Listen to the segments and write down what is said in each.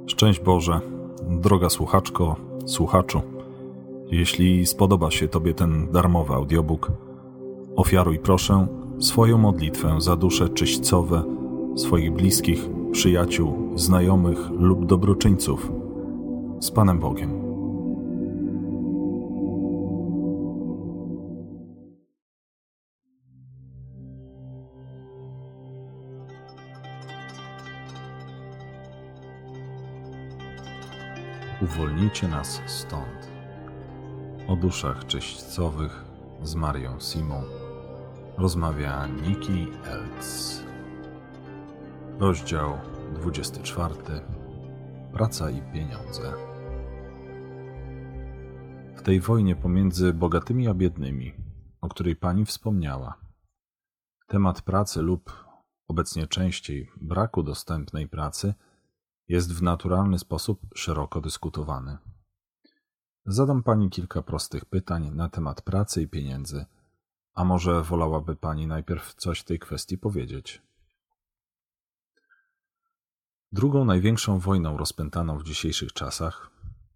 Szczęść Boże, droga słuchaczko, słuchaczu. Jeśli spodoba się Tobie ten darmowy audiobook, ofiaruj proszę swoją modlitwę za dusze czyśćcowe swoich bliskich, przyjaciół, znajomych lub dobroczyńców. Z Panem Bogiem. Uwolnijcie nas stąd. O duszach czyśćcowych z Marią Simą rozmawia Nikki Eltz. Rozdział 24. Praca i pieniądze. W tej wojnie pomiędzy bogatymi a biednymi, o której Pani wspomniała, temat pracy lub, obecnie częściej, braku dostępnej pracy jest w naturalny sposób szeroko dyskutowany. Zadam Pani kilka prostych pytań na temat pracy i pieniędzy, a może wolałaby Pani najpierw coś w tej kwestii powiedzieć? Drugą największą wojną rozpętaną w dzisiejszych czasach,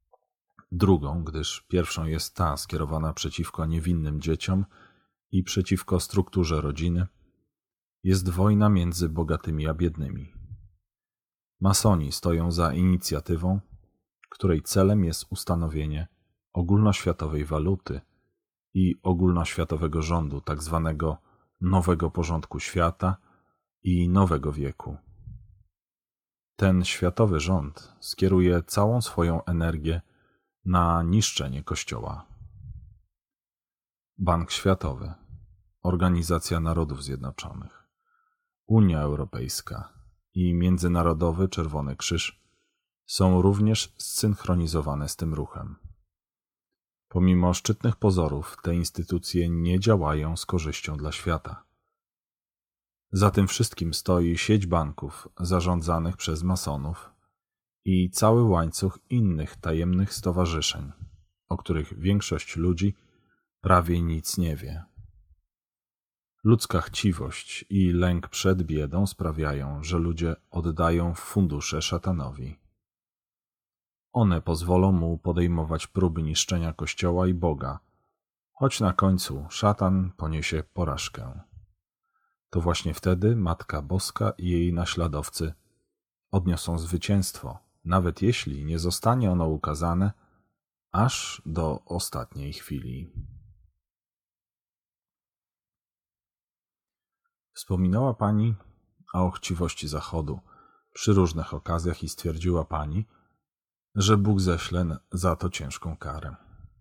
gdyż pierwszą jest ta skierowana przeciwko niewinnym dzieciom i przeciwko strukturze rodziny, jest wojna między bogatymi a biednymi. Masoni stoją za inicjatywą, której celem jest ustanowienie ogólnoświatowej waluty i ogólnoświatowego rządu, tzw. nowego porządku świata i nowego wieku. Ten światowy rząd skieruje całą swoją energię na niszczenie Kościoła. Bank Światowy, Organizacja Narodów Zjednoczonych, Unia Europejska i Międzynarodowy Czerwony Krzyż są również zsynchronizowane z tym ruchem. Pomimo szczytnych pozorów, te instytucje nie działają z korzyścią dla świata. Za tym wszystkim stoi sieć banków zarządzanych przez masonów i cały łańcuch innych tajemnych stowarzyszeń, o których większość ludzi prawie nic nie wie. Ludzka chciwość i lęk przed biedą sprawiają, że ludzie oddają fundusze szatanowi. One pozwolą mu podejmować próby niszczenia Kościoła i Boga, choć na końcu szatan poniesie porażkę. To właśnie wtedy Matka Boska i jej naśladowcy odniosą zwycięstwo, nawet jeśli nie zostanie ono ukazane aż do ostatniej chwili. Wspominała Pani o chciwości Zachodu przy różnych okazjach i stwierdziła Pani, że Bóg ześle za to ciężką karę.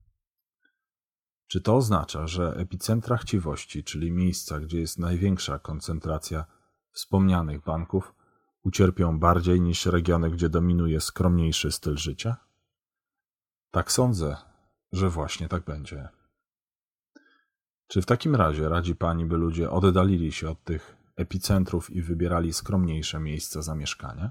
Czy to oznacza, że epicentra chciwości, czyli miejsca, gdzie jest największa koncentracja wspomnianych banków, ucierpią bardziej niż regiony, gdzie dominuje skromniejszy styl życia? Tak sądzę, że właśnie tak będzie. Czy w takim razie radzi Pani, by ludzie oddalili się od tych epicentrów i wybierali skromniejsze miejsca zamieszkania?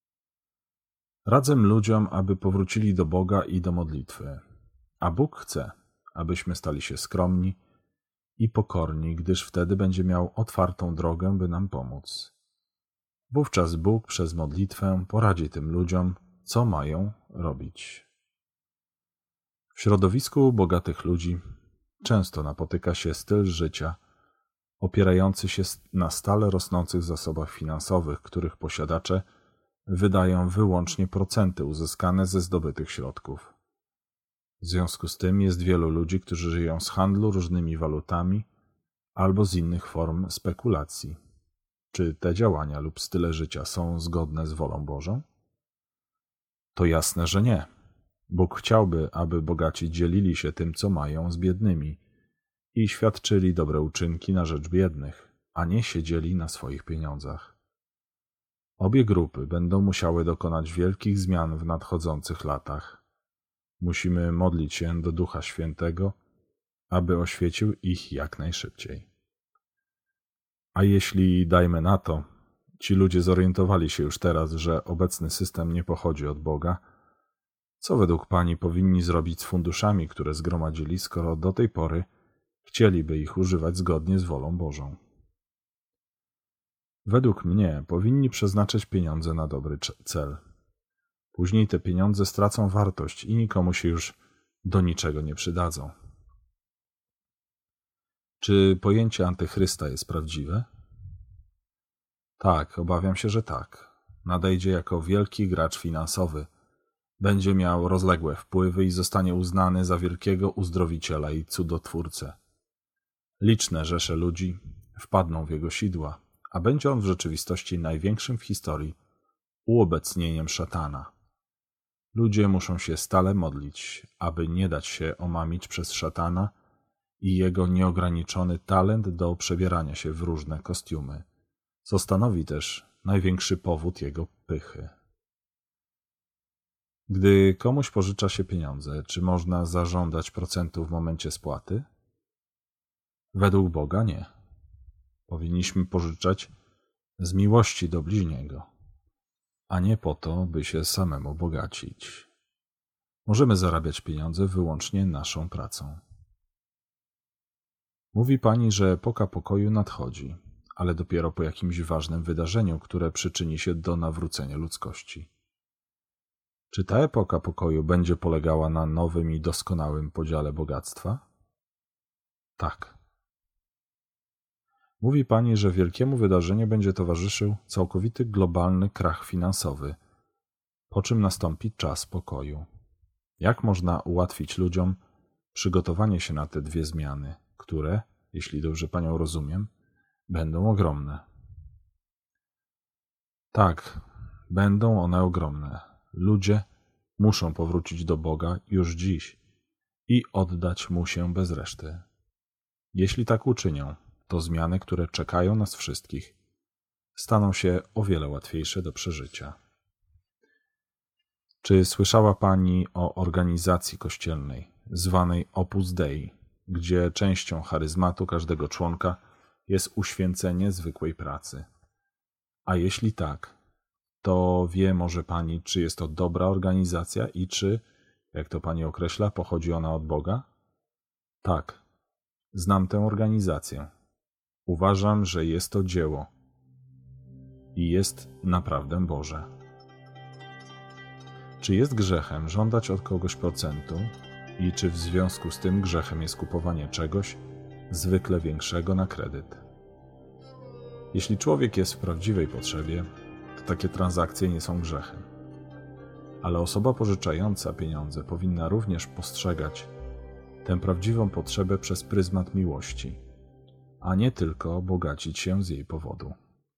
Radzę ludziom, aby powrócili do Boga i do modlitwy, a Bóg chce, abyśmy stali się skromni i pokorni, gdyż wtedy będzie miał otwartą drogę, by nam pomóc. Wówczas Bóg przez modlitwę poradzi tym ludziom, co mają robić. W środowisku bogatych ludzi często napotyka się styl życia opierający się na stale rosnących zasobach finansowych, których posiadacze wydają wyłącznie procenty uzyskane ze zdobytych środków. W związku z tym jest wielu ludzi, którzy żyją z handlu różnymi walutami albo z innych form spekulacji. Czy te działania lub style życia są zgodne z wolą Bożą? To jasne, że nie. Bóg chciałby, aby bogaci dzielili się tym, co mają, z biednymi i świadczyli dobre uczynki na rzecz biednych, a nie siedzieli na swoich pieniądzach. Obie grupy będą musiały dokonać wielkich zmian w nadchodzących latach. Musimy modlić się do Ducha Świętego, aby oświecił ich jak najszybciej. A jeśli, dajmy na to, ci ludzie zorientowali się już teraz, że obecny system nie pochodzi od Boga, co według Pani powinni zrobić z funduszami, które zgromadzili, skoro do tej pory chcieliby ich używać zgodnie z wolą Bożą? Według mnie powinni przeznaczyć pieniądze na dobry cel. Później te pieniądze stracą wartość i nikomu się już do niczego nie przydadzą. Czy pojęcie antychrysta jest prawdziwe? Tak, obawiam się, że tak. Nadejdzie jako wielki gracz finansowy. Będzie miał rozległe wpływy i zostanie uznany za wielkiego uzdrowiciela i cudotwórcę. Liczne rzesze ludzi wpadną w jego sidła, a będzie on w rzeczywistości największym w historii uobecnieniem szatana. Ludzie muszą się stale modlić, aby nie dać się omamić przez szatana i jego nieograniczony talent do przebierania się w różne kostiumy, co stanowi też największy powód jego pychy. Gdy komuś pożycza się pieniądze, czy można zażądać procentu w momencie spłaty? Według Boga nie. Powinniśmy pożyczać z miłości do bliźniego, a nie po to, by się samemu bogacić. Możemy zarabiać pieniądze wyłącznie naszą pracą. Mówi pani, że epoka pokoju nadchodzi, ale dopiero po jakimś ważnym wydarzeniu, które przyczyni się do nawrócenia ludzkości. Czy ta epoka pokoju będzie polegała na nowym i doskonałym podziale bogactwa? Tak. Mówi pani, że wielkiemu wydarzeniu będzie towarzyszył całkowity globalny krach finansowy, po czym nastąpi czas pokoju. Jak można ułatwić ludziom przygotowanie się na te dwie zmiany, które, jeśli dobrze panią rozumiem, będą ogromne? Tak, będą one ogromne. Ludzie muszą powrócić do Boga już dziś i oddać Mu się bez reszty. Jeśli tak uczynią, to zmiany, które czekają nas wszystkich, staną się o wiele łatwiejsze do przeżycia. Czy słyszała pani o organizacji kościelnej, zwanej Opus Dei, gdzie częścią charyzmatu każdego członka jest uświęcenie zwykłej pracy? A jeśli tak, to wie może pani, czy jest to dobra organizacja i czy, jak to pani określa, pochodzi ona od Boga? Tak, znam tę organizację. Uważam, że jest to dzieło i jest naprawdę Boże. Czy jest grzechem żądać od kogoś procentu i czy w związku z tym grzechem jest kupowanie czegoś zwykle większego na kredyt? Jeśli człowiek jest w prawdziwej potrzebie, to takie transakcje nie są grzechem. Ale osoba pożyczająca pieniądze powinna również postrzegać tę prawdziwą potrzebę przez pryzmat miłości, a nie tylko bogacić się z jej powodu.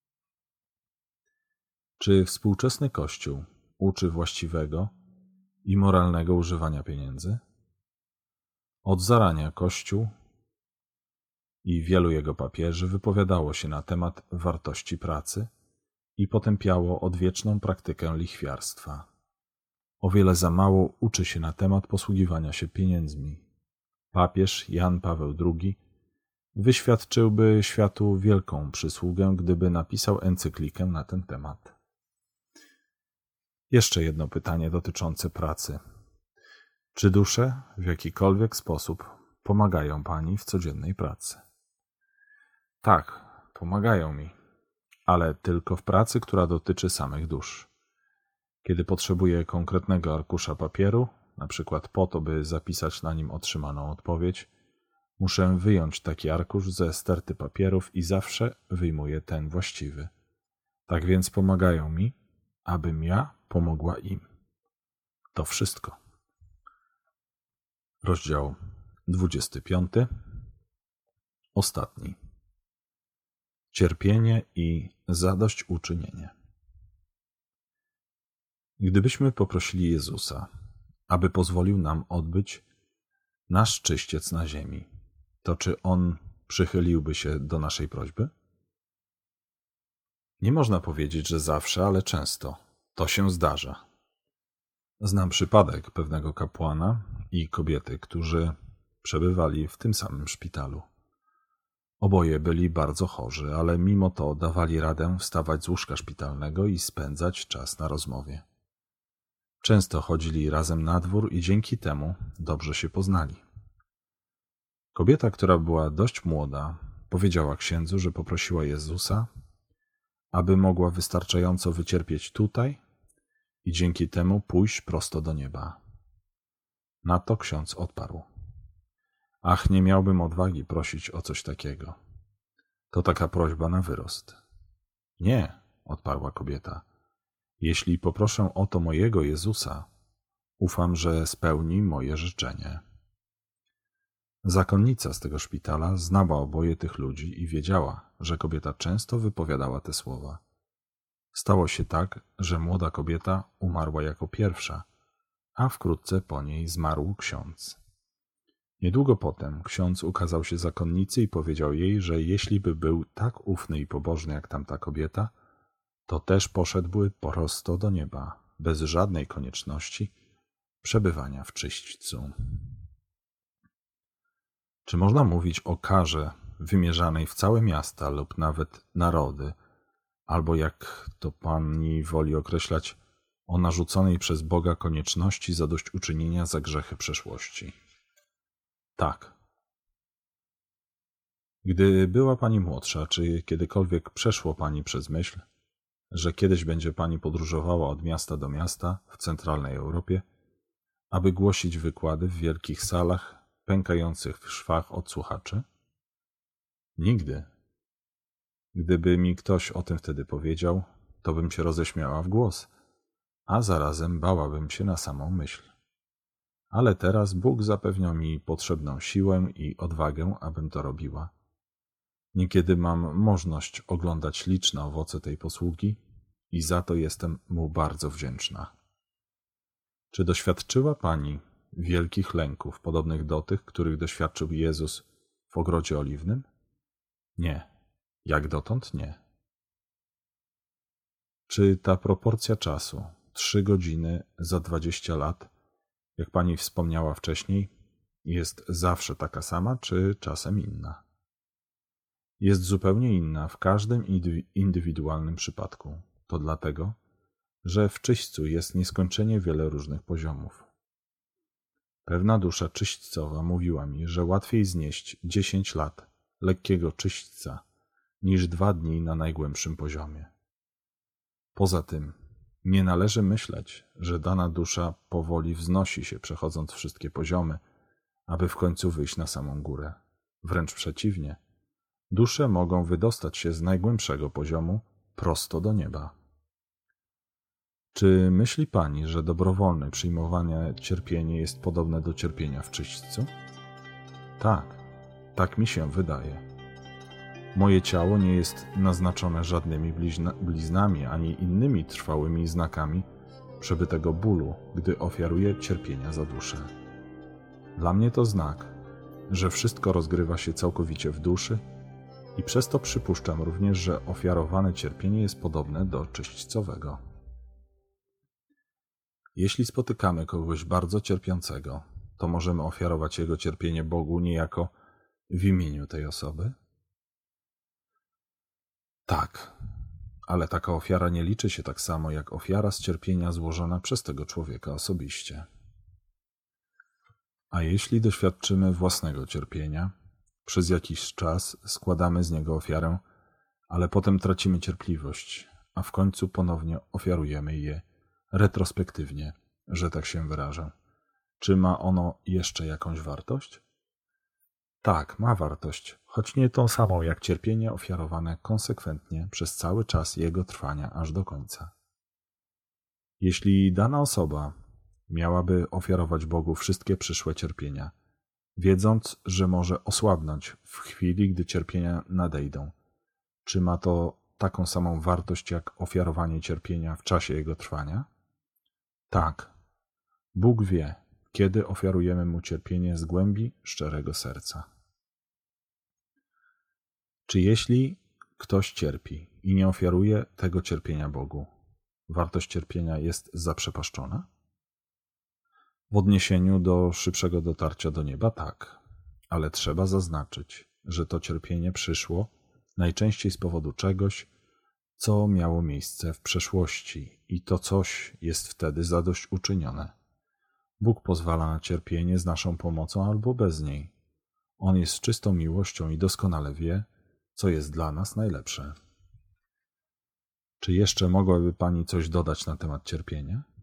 Czy współczesny Kościół uczy właściwego i moralnego używania pieniędzy? Od zarania Kościół i wielu jego papieży wypowiadało się na temat wartości pracy i potępiało odwieczną praktykę lichwiarstwa. O wiele za mało uczy się na temat posługiwania się pieniędzmi. Papież Jan Paweł II wyświadczyłby światu wielką przysługę, gdyby napisał encyklikę na ten temat. Jeszcze jedno pytanie dotyczące pracy. Czy dusze w jakikolwiek sposób pomagają pani w codziennej pracy? Tak, pomagają mi, ale tylko w pracy, która dotyczy samych dusz. Kiedy potrzebuję konkretnego arkusza papieru, na przykład po to, by zapisać na nim otrzymaną odpowiedź, muszę wyjąć taki arkusz ze sterty papierów i zawsze wyjmuję ten właściwy. Tak więc pomagają mi, abym ja pomogła im. To wszystko. Rozdział 25. Ostatni. Cierpienie i zadośćuczynienie. Gdybyśmy poprosili Jezusa, aby pozwolił nam odbyć nasz czyściec na ziemi, to czy On przychyliłby się do naszej prośby? Nie można powiedzieć, że zawsze, ale często to się zdarza. Znam przypadek pewnego kapłana i kobiety, którzy przebywali w tym samym szpitalu. Oboje byli bardzo chorzy, ale mimo to dawali radę wstawać z łóżka szpitalnego i spędzać czas na rozmowie. Często chodzili razem na dwór i dzięki temu dobrze się poznali. Kobieta, która była dość młoda, powiedziała księdzu, że poprosiła Jezusa, aby mogła wystarczająco wycierpieć tutaj i dzięki temu pójść prosto do nieba. Na to ksiądz odparł: ach, nie miałbym odwagi prosić o coś takiego. To taka prośba na wyrost. Nie, odparła kobieta. Jeśli poproszę o to mojego Jezusa, ufam, że spełni moje życzenie. Zakonnica z tego szpitala znała oboje tych ludzi i wiedziała, że kobieta często wypowiadała te słowa. Stało się tak, że młoda kobieta umarła jako pierwsza, a wkrótce po niej zmarł ksiądz. Niedługo potem ksiądz ukazał się zakonnicy i powiedział jej, że jeśli by był tak ufny i pobożny jak tamta kobieta, to też poszedłby prosto do nieba, bez żadnej konieczności przebywania w czyśćcu. Czy można mówić o karze wymierzanej w całe miasta lub nawet narody, albo jak to pani woli określać, o narzuconej przez Boga konieczności zadośćuczynienia za grzechy przeszłości? Tak. Gdy była pani młodsza, czy kiedykolwiek przeszło pani przez myśl, że kiedyś będzie pani podróżowała od miasta do miasta w centralnej Europie, aby głosić wykłady w wielkich salach pękających w szwach od słuchaczy? Nigdy. Gdyby mi ktoś o tym wtedy powiedział, to bym się roześmiała w głos, a zarazem bałabym się na samą myśl. Ale teraz Bóg zapewniał mi potrzebną siłę i odwagę, abym to robiła. Niekiedy mam możliwość oglądać liczne owoce tej posługi i za to jestem Mu bardzo wdzięczna. Czy doświadczyła pani wielkich lęków, podobnych do tych, których doświadczył Jezus w ogrodzie oliwnym? Nie. Jak dotąd nie. Czy ta proporcja czasu, 3 godziny za 20 lat, jak pani wspomniała wcześniej, jest zawsze taka sama, czy czasem inna? Jest zupełnie inna w każdym indywidualnym przypadku. To dlatego, że w czyśćcu jest nieskończenie wiele różnych poziomów. Pewna dusza czyśćcowa mówiła mi, że łatwiej znieść 10 lat lekkiego czyśćca niż 2 dni na najgłębszym poziomie. Poza tym nie należy myśleć, że dana dusza powoli wznosi się, przechodząc wszystkie poziomy, aby w końcu wyjść na samą górę. Wręcz przeciwnie, dusze mogą wydostać się z najgłębszego poziomu prosto do nieba. Czy myśli pani, że dobrowolne przyjmowanie cierpienia jest podobne do cierpienia w czyśćcu? Tak, tak mi się wydaje. Moje ciało nie jest naznaczone żadnymi bliznami ani innymi trwałymi znakami przebytego bólu, gdy ofiaruję cierpienia za duszę. Dla mnie to znak, że wszystko rozgrywa się całkowicie w duszy i przez to przypuszczam również, że ofiarowane cierpienie jest podobne do czyśćcowego. Jeśli spotykamy kogoś bardzo cierpiącego, to możemy ofiarować jego cierpienie Bogu niejako w imieniu tej osoby? Tak, ale taka ofiara nie liczy się tak samo jak ofiara z cierpienia złożona przez tego człowieka osobiście. A jeśli doświadczymy własnego cierpienia, przez jakiś czas składamy z niego ofiarę, ale potem tracimy cierpliwość, a w końcu ponownie ofiarujemy je retrospektywnie, że tak się wyrażę. Czy ma ono jeszcze jakąś wartość? Tak, ma wartość, choć nie tą samą jak cierpienie ofiarowane konsekwentnie przez cały czas jego trwania aż do końca. Jeśli dana osoba miałaby ofiarować Bogu wszystkie przyszłe cierpienia, wiedząc, że może osłabnąć w chwili, gdy cierpienia nadejdą, czy ma to taką samą wartość jak ofiarowanie cierpienia w czasie jego trwania? Tak. Bóg wie, kiedy ofiarujemy Mu cierpienie z głębi szczerego serca. Czy jeśli ktoś cierpi i nie ofiaruje tego cierpienia Bogu, wartość cierpienia jest zaprzepaszczona? W odniesieniu do szybszego dotarcia do nieba tak, ale trzeba zaznaczyć, że to cierpienie przyszło najczęściej z powodu czegoś, co miało miejsce w przeszłości i to coś jest wtedy zadośćuczynione. Bóg pozwala na cierpienie z naszą pomocą albo bez niej. On jest czystą miłością i doskonale wie, co jest dla nas najlepsze. Czy jeszcze mogłaby Pani coś dodać na temat cierpienia?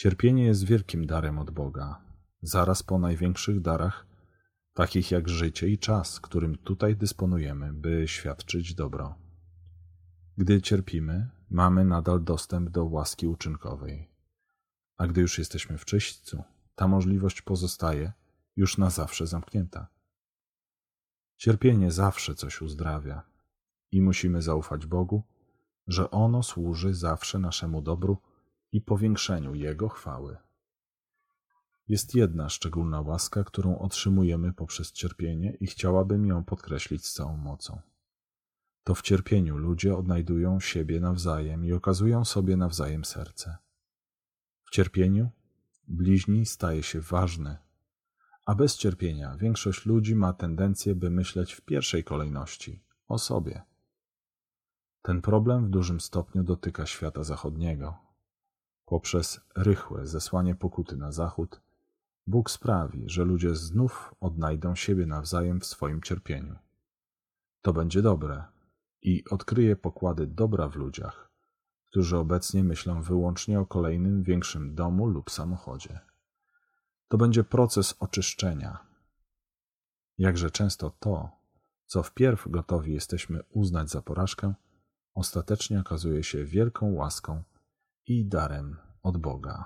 Cierpienie jest wielkim darem od Boga, zaraz po największych darach, takich jak życie i czas, którym tutaj dysponujemy, by świadczyć dobro. Gdy cierpimy, mamy nadal dostęp do łaski uczynkowej, a gdy już jesteśmy w czyśćcu, ta możliwość pozostaje już na zawsze zamknięta. Cierpienie zawsze coś uzdrawia i musimy zaufać Bogu, że ono służy zawsze naszemu dobru i powiększeniu Jego chwały. Jest jedna szczególna łaska, którą otrzymujemy poprzez cierpienie i chciałabym ją podkreślić z całą mocą. To w cierpieniu ludzie odnajdują siebie nawzajem i okazują sobie nawzajem serce. W cierpieniu bliźni staje się ważny, a bez cierpienia większość ludzi ma tendencję, by myśleć w pierwszej kolejności o sobie. Ten problem w dużym stopniu dotyka świata zachodniego. Poprzez rychłe zesłanie pokuty na zachód, Bóg sprawi, że ludzie znów odnajdą siebie nawzajem w swoim cierpieniu. To będzie dobre i odkryje pokłady dobra w ludziach, którzy obecnie myślą wyłącznie o kolejnym większym domu lub samochodzie. To będzie proces oczyszczenia. Jakże często to, co wpierw gotowi jesteśmy uznać za porażkę, ostatecznie okazuje się wielką łaską i darem od Boga.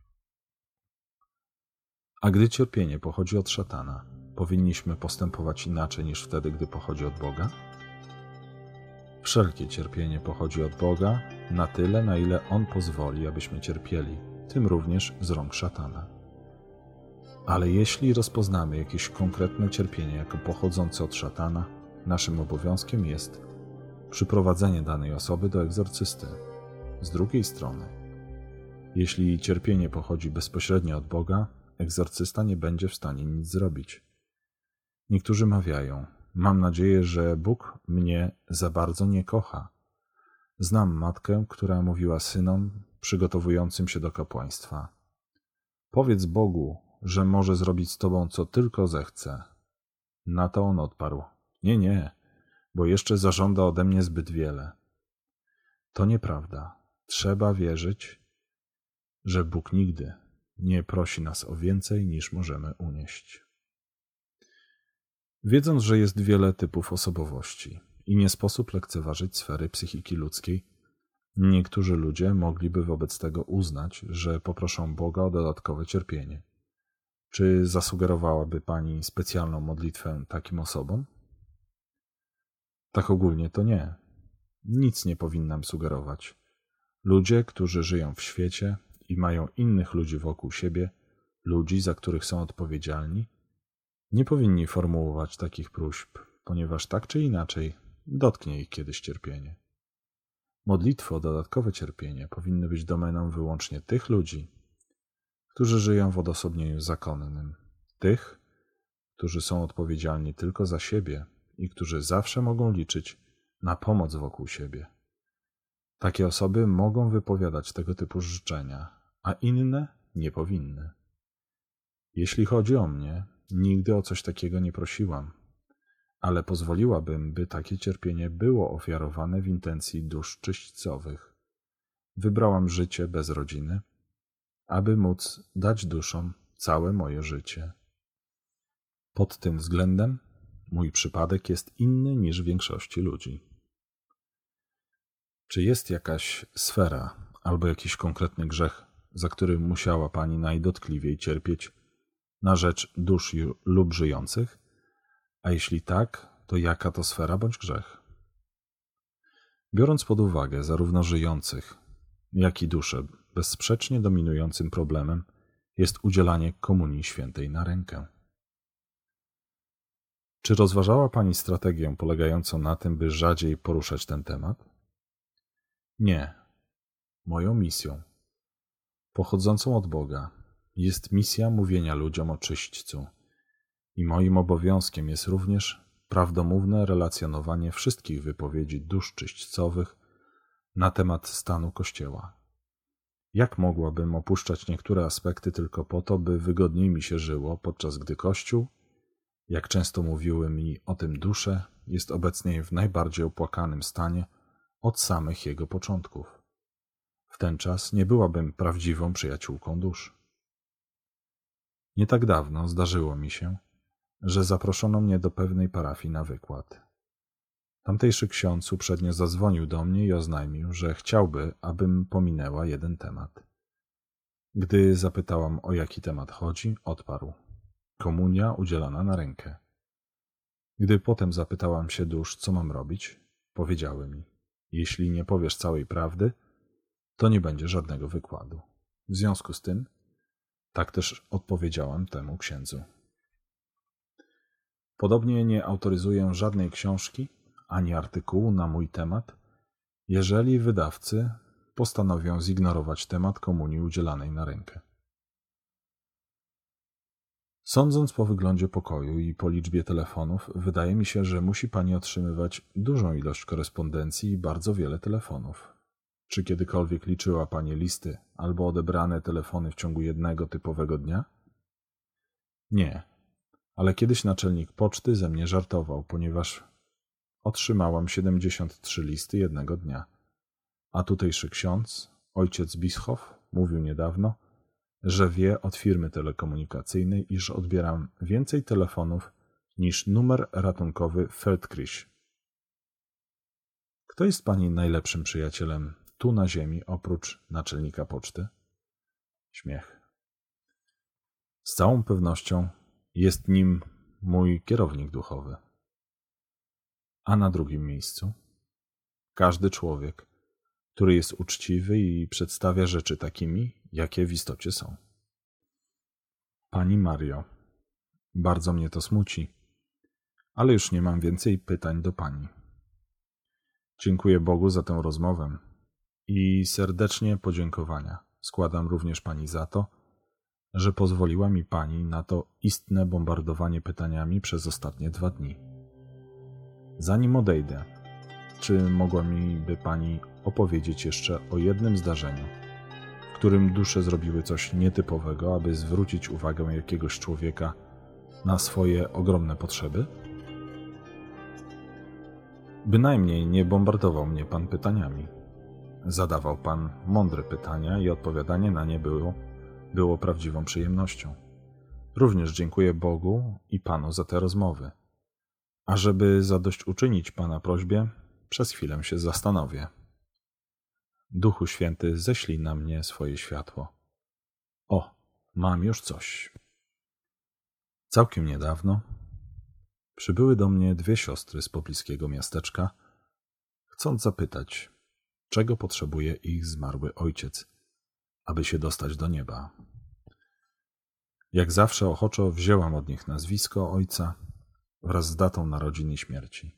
A gdy cierpienie pochodzi od szatana, powinniśmy postępować inaczej niż wtedy, gdy pochodzi od Boga? Wszelkie cierpienie pochodzi od Boga na tyle, na ile On pozwoli, abyśmy cierpieli, tym również z rąk szatana. Ale jeśli rozpoznamy jakieś konkretne cierpienie jako pochodzące od szatana, naszym obowiązkiem jest przyprowadzenie danej osoby do egzorcysty. Z drugiej strony, jeśli cierpienie pochodzi bezpośrednio od Boga, egzorcysta nie będzie w stanie nic zrobić. Niektórzy mawiają: mam nadzieję, że Bóg mnie za bardzo nie kocha. Znam matkę, która mówiła synom przygotowującym się do kapłaństwa: powiedz Bogu, że może zrobić z tobą co tylko zechce. Na to on odparł: nie, bo jeszcze zażąda ode mnie zbyt wiele. To nieprawda. Trzeba wierzyć, że Bóg nigdy nie prosi nas o więcej, niż możemy unieść. Wiedząc, że jest wiele typów osobowości i nie sposób lekceważyć sfery psychiki ludzkiej, niektórzy ludzie mogliby wobec tego uznać, że poproszą Boga o dodatkowe cierpienie. Czy zasugerowałaby Pani specjalną modlitwę takim osobom? Tak ogólnie to nie. Nic nie powinnam sugerować. Ludzie, którzy żyją w świecie i mają innych ludzi wokół siebie, ludzi, za których są odpowiedzialni, nie powinni formułować takich próśb, ponieważ tak czy inaczej dotknie ich kiedyś cierpienie. Modlitwy o dodatkowe cierpienie powinny być domeną wyłącznie tych ludzi, którzy żyją w odosobnieniu zakonnym, tych, którzy są odpowiedzialni tylko za siebie i którzy zawsze mogą liczyć na pomoc wokół siebie. Takie osoby mogą wypowiadać tego typu życzenia, a inne nie powinny. Jeśli chodzi o mnie, nigdy o coś takiego nie prosiłam, ale pozwoliłabym, by takie cierpienie było ofiarowane w intencji dusz czyśćcowych. Wybrałam życie bez rodziny, aby móc dać duszom całe moje życie. Pod tym względem mój przypadek jest inny niż większości ludzi. Czy jest jakaś sfera albo jakiś konkretny grzech, za który musiała Pani najdotkliwiej cierpieć na rzecz dusz lub żyjących? A jeśli tak, to jaka to sfera bądź grzech? Biorąc pod uwagę zarówno żyjących, jak i dusze, bezsprzecznie dominującym problemem jest udzielanie komunii świętej na rękę. Czy rozważała Pani strategię polegającą na tym, by rzadziej poruszać ten temat? Nie. Moją misją, pochodzącą od Boga, jest misja mówienia ludziom o czyśćcu i moim obowiązkiem jest również prawdomówne relacjonowanie wszystkich wypowiedzi dusz czyśćcowych na temat stanu Kościoła. Jak mogłabym opuszczać niektóre aspekty tylko po to, by wygodniej mi się żyło, podczas gdy Kościół, jak często mówiły mi o tym dusze, jest obecnie w najbardziej opłakanym stanie od samych jego początków. W ten czas nie byłabym prawdziwą przyjaciółką dusz. Nie tak dawno zdarzyło mi się, że zaproszono mnie do pewnej parafii na wykład. Tamtejszy ksiądz uprzednio zadzwonił do mnie i oznajmił, że chciałby, abym pominęła jeden temat. Gdy zapytałam, o jaki temat chodzi, odparł: komunia udzielana na rękę. Gdy potem zapytałam się dusz, co mam robić, powiedziały mi: jeśli nie powiesz całej prawdy, to nie będzie żadnego wykładu. W związku z tym, tak też odpowiedziałam temu księdzu. Podobnie nie autoryzuję żadnej książki ani artykułu na mój temat, jeżeli wydawcy postanowią zignorować temat komunii udzielanej na rękę. Sądząc po wyglądzie pokoju i po liczbie telefonów, wydaje mi się, że musi pani otrzymywać dużą ilość korespondencji i bardzo wiele telefonów. Czy kiedykolwiek liczyła pani listy albo odebrane telefony w ciągu jednego typowego dnia? Nie, ale kiedyś naczelnik poczty ze mnie żartował, ponieważ otrzymałam 73 listy jednego dnia. A tutejszy ksiądz, ojciec Bischof, mówił niedawno, że wie od firmy telekomunikacyjnej, iż odbieram więcej telefonów niż numer ratunkowy Feldkirch. Kto jest pani najlepszym przyjacielem tu na ziemi oprócz naczelnika poczty? Śmiech. Z całą pewnością jest nim mój kierownik duchowy. A na drugim miejscu każdy człowiek, który jest uczciwy i przedstawia rzeczy takimi, jakie w istocie są. Pani Mario, bardzo mnie to smuci, ale już nie mam więcej pytań do pani. Dziękuję Bogu za tę rozmowę i serdecznie podziękowania składam również pani za to, że pozwoliła mi pani na to istne bombardowanie pytaniami przez ostatnie 2 dni. Zanim odejdę, czy mogła mi by pani opowiedzieć jeszcze o jednym zdarzeniu, w którym dusze zrobiły coś nietypowego, aby zwrócić uwagę jakiegoś człowieka na swoje ogromne potrzeby? Bynajmniej nie bombardował mnie pan pytaniami. Zadawał pan mądre pytania i odpowiadanie na nie było prawdziwą przyjemnością. Również dziękuję Bogu i panu za te rozmowy. A żeby zadośćuczynić pana prośbie, przez chwilę się zastanowię. Duchu Święty, ześlij na mnie swoje światło. O, mam już coś. Całkiem niedawno przybyły do mnie 2 siostry z pobliskiego miasteczka, chcąc zapytać, czego potrzebuje ich zmarły ojciec, aby się dostać do nieba. Jak zawsze ochoczo wzięłam od nich nazwisko ojca wraz z datą narodzin i śmierci.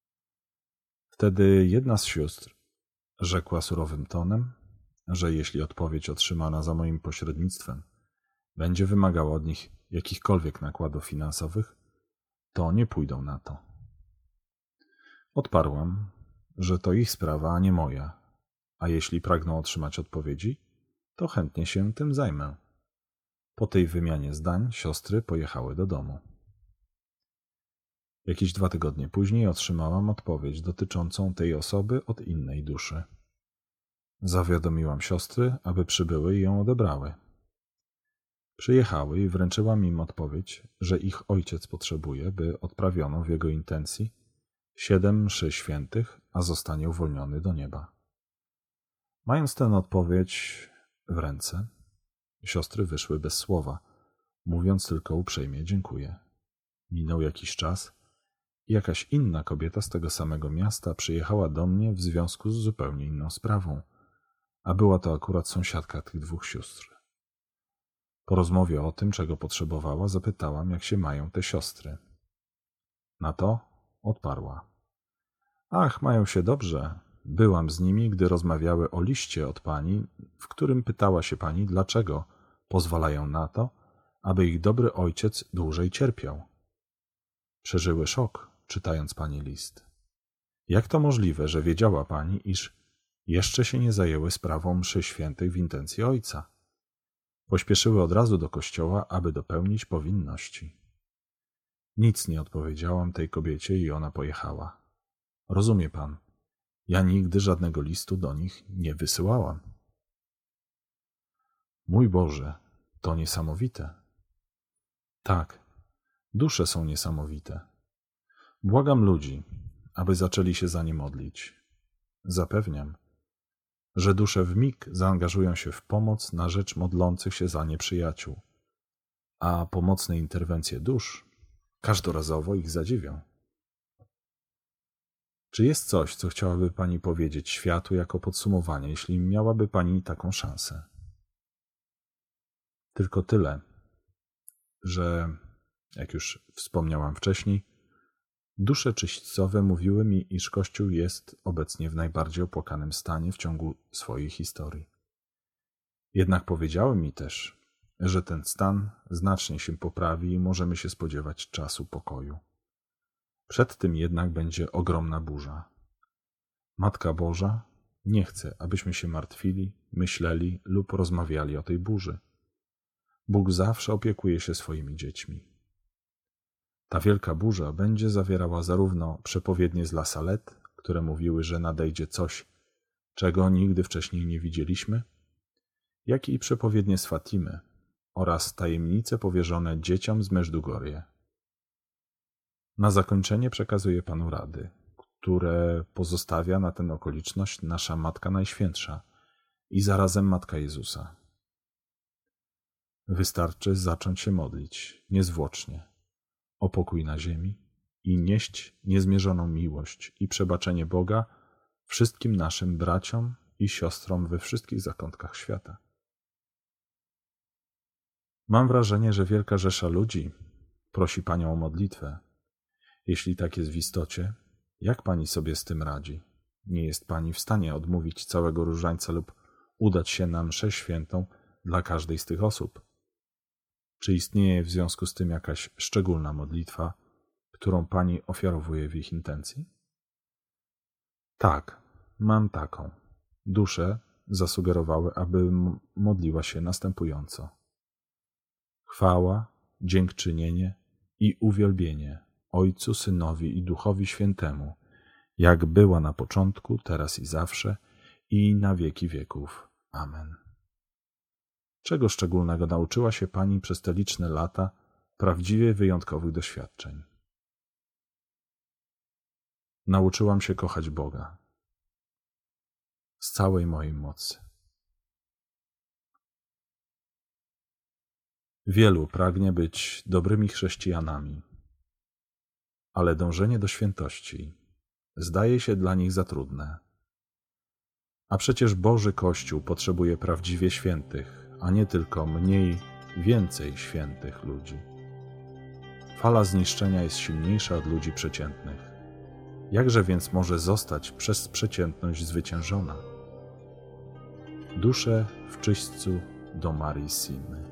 Wtedy jedna z sióstr rzekła surowym tonem, że jeśli odpowiedź otrzymana za moim pośrednictwem będzie wymagała od nich jakichkolwiek nakładów finansowych, to nie pójdą na to. Odparłam, że to ich sprawa, a nie moja, a jeśli pragną otrzymać odpowiedzi, to chętnie się tym zajmę. Po tej wymianie zdań siostry pojechały do domu. Jakieś 2 tygodnie później otrzymałam odpowiedź dotyczącą tej osoby od innej duszy. Zawiadomiłam siostry, aby przybyły i ją odebrały. Przyjechały i wręczyłam im odpowiedź, że ich ojciec potrzebuje, by odprawiono w jego intencji 7 mszy świętych, a zostanie uwolniony do nieba. Mając tę odpowiedź w ręce, siostry wyszły bez słowa, mówiąc tylko uprzejmie dziękuję. Minął jakiś czas i jakaś inna kobieta z tego samego miasta przyjechała do mnie w związku z zupełnie inną sprawą, a była to akurat sąsiadka tych 2 sióstr. Po rozmowie o tym, czego potrzebowała, zapytałam, jak się mają te siostry. Na to odparła: ach, mają się dobrze. Byłam z nimi, gdy rozmawiały o liście od pani, w którym pytała się pani, dlaczego pozwalają na to, aby ich dobry ojciec dłużej cierpiał. Przeżyły szok, czytając pani list. Jak to możliwe, że wiedziała pani, iż jeszcze się nie zajęły sprawą mszy świętych w intencji ojca? Pośpieszyły od razu do kościoła, aby dopełnić powinności. Nic nie odpowiedziałam tej kobiecie i ona pojechała. Rozumie pan, ja nigdy żadnego listu do nich nie wysyłałam. Mój Boże, to niesamowite. Tak, dusze są niesamowite. Błagam ludzi, aby zaczęli się za nie modlić. Zapewniam, że dusze w mig zaangażują się w pomoc na rzecz modlących się za nie przyjaciół, a pomocne interwencje dusz każdorazowo ich zadziwią. Czy jest coś, co chciałaby Pani powiedzieć światu jako podsumowanie, jeśli miałaby Pani taką szansę? Tylko tyle, że, jak już wspomniałam wcześniej, dusze czyśćcowe mówiły mi, iż Kościół jest obecnie w najbardziej opłakanym stanie w ciągu swojej historii. Jednak powiedziały mi też, że ten stan znacznie się poprawi i możemy się spodziewać czasu pokoju. Przed tym jednak będzie ogromna burza. Matka Boża nie chce, abyśmy się martwili, myśleli lub rozmawiali o tej burzy. Bóg zawsze opiekuje się swoimi dziećmi. Ta wielka burza będzie zawierała zarówno przepowiednie z La Salette, które mówiły, że nadejdzie coś, czego nigdy wcześniej nie widzieliśmy, jak i przepowiednie z Fatimy oraz tajemnice powierzone dzieciom z Medjugorje. Na zakończenie przekazuję Panu rady, które pozostawia na tę okoliczność nasza Matka Najświętsza i zarazem Matka Jezusa. Wystarczy zacząć się modlić niezwłocznie o pokój na ziemi i nieść niezmierzoną miłość i przebaczenie Boga wszystkim naszym braciom i siostrom we wszystkich zakątkach świata. Mam wrażenie, że wielka rzesza ludzi prosi Panią o modlitwę. Jeśli tak jest w istocie, jak Pani sobie z tym radzi? Nie jest Pani w stanie odmówić całego różańca lub udać się na mszę świętą dla każdej z tych osób? Czy istnieje w związku z tym jakaś szczególna modlitwa, którą Pani ofiarowuje w ich intencji? Tak, mam taką. Dusze zasugerowały, aby modliła się następująco. Chwała, dziękczynienie i uwielbienie Ojcu, Synowi i Duchowi Świętemu, jak była na początku, teraz i zawsze, i na wieki wieków. Amen. Czego szczególnego nauczyła się Pani przez te liczne lata prawdziwie wyjątkowych doświadczeń? Nauczyłam się kochać Boga z całej mojej mocy. Wielu pragnie być dobrymi chrześcijanami, ale dążenie do świętości zdaje się dla nich za trudne. A przecież Boży Kościół potrzebuje prawdziwie świętych, a nie tylko więcej świętych ludzi. Fala zniszczenia jest silniejsza od ludzi przeciętnych. Jakże więc może zostać przez przeciętność zwyciężona? Dusze w czyśćcu do Marii Simy.